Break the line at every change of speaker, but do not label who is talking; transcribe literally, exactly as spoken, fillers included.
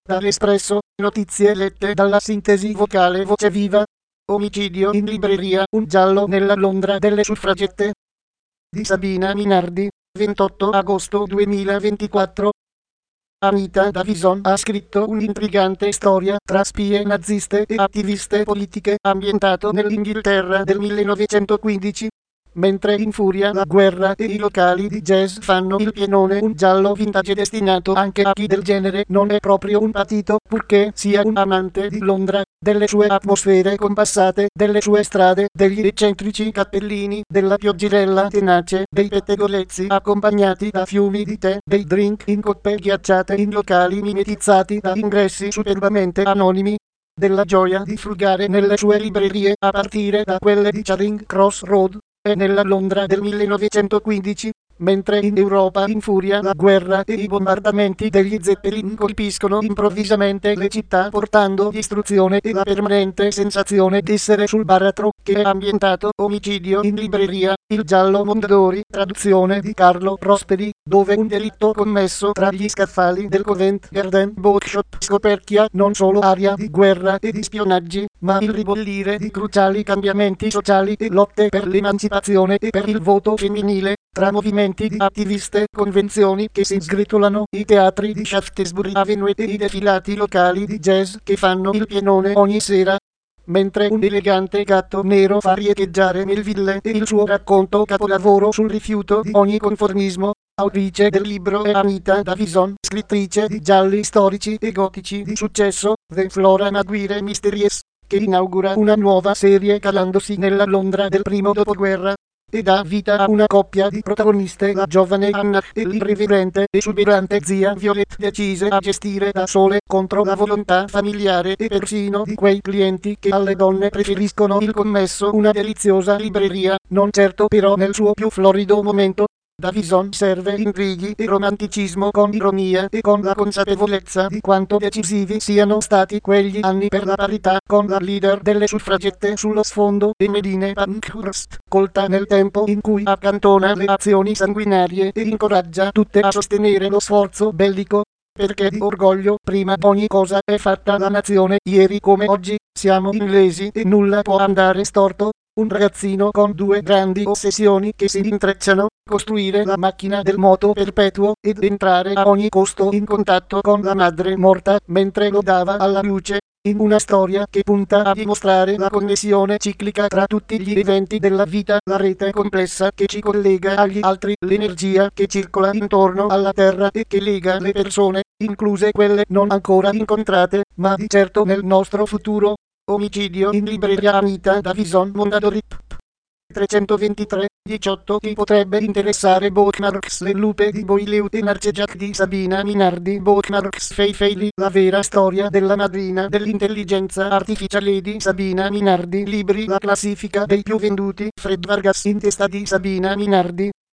Dall'Espresso, notizie lette dalla sintesi vocale Voce Viva. Omicidio in libreria, un giallo nella Londra delle suffragette. Di Sabina Minardi, ventotto agosto duemilaventiquattro. Anita Davison ha scritto un'intrigante storia tra spie naziste e attiviste politiche ambientato nell'Inghilterra del millenovecentoquindici. Mentre infuria la guerra e i locali di jazz fanno il pienone, un giallo vintage destinato anche a chi del genere non è proprio un patito, purché sia un amante di Londra, delle sue atmosfere compassate, delle sue strade, degli eccentrici cappellini, della pioggerella tenace, dei pettegolezzi accompagnati da fiumi di tè, dei drink in coppe ghiacciate in locali mimetizzati da ingressi superbamente anonimi, della gioia di frugare nelle sue librerie a partire da quelle di Charing Cross Road. E nella Londra del millenovecentoquindici, mentre in Europa infuria la guerra e i bombardamenti degli Zeppelin colpiscono improvvisamente le città portando distruzione e la permanente sensazione d'essere sul baratro, che è ambientato Omicidio in libreria, il giallo Mondadori, traduzione di Carlo Prosperi, dove un delitto commesso tra gli scaffali del Covent Garden Bookshop scoperchia non solo aria di guerra e di spionaggi, ma il ribollire di cruciali cambiamenti sociali e lotte per l'emancipazione e per il voto femminile, tra movimenti di attiviste, convenzioni che si sgretolano, i teatri di Shaftesbury Avenue e i defilati locali di jazz che fanno il pienone ogni sera. Mentre un elegante gatto nero fa riecheggiare Melville e il suo racconto capolavoro sul rifiuto di ogni conformismo. Autrice del libro è Anita Davison, scrittrice di gialli storici e gotici di successo, The Flora Maguire Mysteries, che inaugura una nuova serie calandosi nella Londra del primo dopoguerra, e dà vita a una coppia di protagoniste, la giovane Anna e l'irriverente, esuberante zia Violet, decise a gestire da sole contro la volontà familiare e persino di quei clienti che alle donne preferiscono il commesso, una deliziosa libreria, non certo però nel suo più florido momento. Davison serve intrighi e romanticismo con ironia e con la consapevolezza di quanto decisivi siano stati quegli anni per la parità, con la leader delle suffragette sullo sfondo e Medine Pankhurst, colta nel tempo in cui accantona le azioni sanguinarie e incoraggia tutte a sostenere lo sforzo bellico, perché di orgoglio prima d'ogni cosa è fatta la nazione. Ieri come oggi, siamo inglesi e nulla può andare storto. Un ragazzino con due grandi ossessioni che si intrecciano, costruire la macchina del moto perpetuo ed entrare a ogni costo in contatto con la madre morta mentre lo dava alla luce, in una storia che punta a dimostrare la connessione ciclica tra tutti gli eventi della vita, la rete complessa che ci collega agli altri, l'energia che circola intorno alla Terra e che lega le persone, incluse quelle non ancora incontrate, ma di certo nel nostro futuro. Omicidio in libreria, Anita Davison, Mondadori. trecentoventitré diciotto. Ti potrebbe interessare Bookmarks, Le lupe di Boileau e Narcejac di Sabina Minardi. Bookmarks Fei Feili, la vera storia della madrina dell'intelligenza artificiale di Sabina Minardi. Libri, la classifica dei più venduti. Fred Vargas, in testa di Sabina Minardi.